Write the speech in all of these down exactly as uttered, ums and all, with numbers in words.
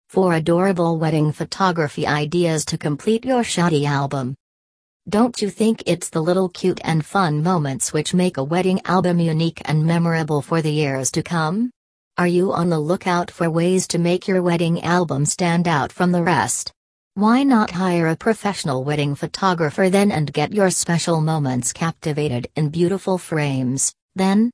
Four adorable wedding photography ideas to complete your shadi album. Don't you think it's the little cute and fun moments which make a wedding album unique and memorable for the years to come? Are you on the lookout for ways to make your wedding album stand out from the rest? Why not hire a professional wedding photographer then and get your special moments captivated in beautiful frames, then?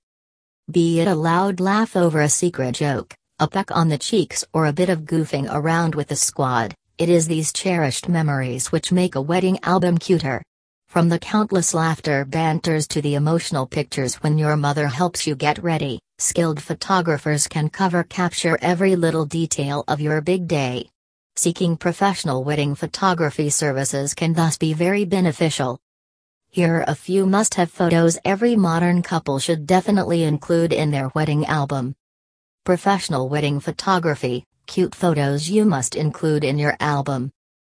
Be it a loud laugh over a secret joke, a peck on the cheeks, or a bit of goofing around with the squad, it is these cherished memories which make a wedding album cuter. From the countless laughter banters to the emotional pictures when your mother helps you get ready, skilled photographers can cover capture every little detail of your big day. Seeking professional wedding photography services can thus be very beneficial. Here are a few must-have photos every modern couple should definitely include in their wedding album. Professional wedding photography, cute photos you must include in your album.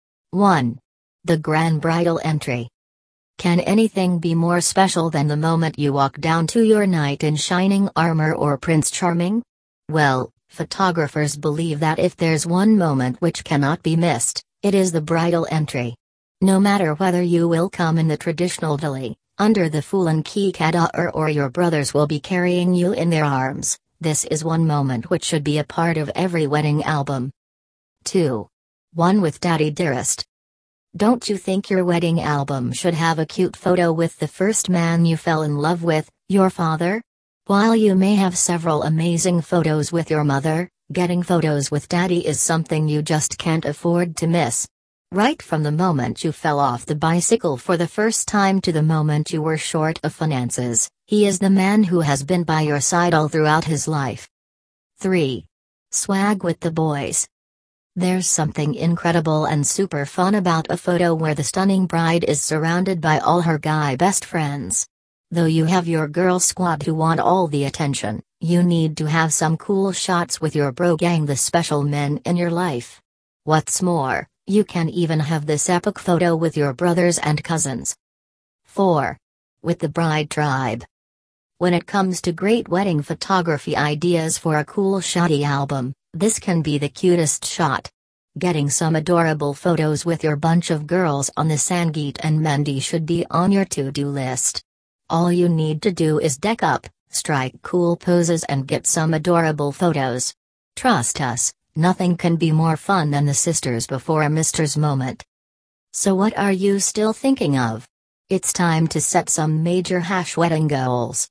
one. The grand bridal entry. Can anything be more special than the moment you walk down to your knight in shining armor or Prince Charming? Well, photographers believe that if there's one moment which cannot be missed, it is the bridal entry. No matter whether you will come in the traditional dhali, under the Fulan ki kadar, or your brothers will be carrying you in their arms, this is one moment which should be a part of every wedding album. two. One with Daddy Dearest. Don't you think your wedding album should have a cute photo with the first man you fell in love with, your father? While you may have several amazing photos with your mother, getting photos with Daddy is something you just can't afford to miss. Right from the moment you fell off the bicycle for the first time to the moment you were short of finances, he is the man who has been by your side all throughout his life. three. Swag with the boys. There's something incredible and super fun about a photo where the stunning bride is surrounded by all her guy best friends. Though you have your girl squad who want all the attention, you need to have some cool shots with your bro gang, the special men in your life. What's more, you can even have this epic photo with your brothers and cousins. four. With the bride tribe. When it comes to great wedding photography ideas for a cool shadi album, this can be the cutest shot. Getting some adorable photos with your bunch of girls on the Sangeet and Mendi should be on your to-do list. All you need to do is deck up, strike cool poses and get some adorable photos. Trust us, nothing can be more fun than the sisters before a mister's moment. So what are you still thinking of? It's time to set some major hash wedding goals.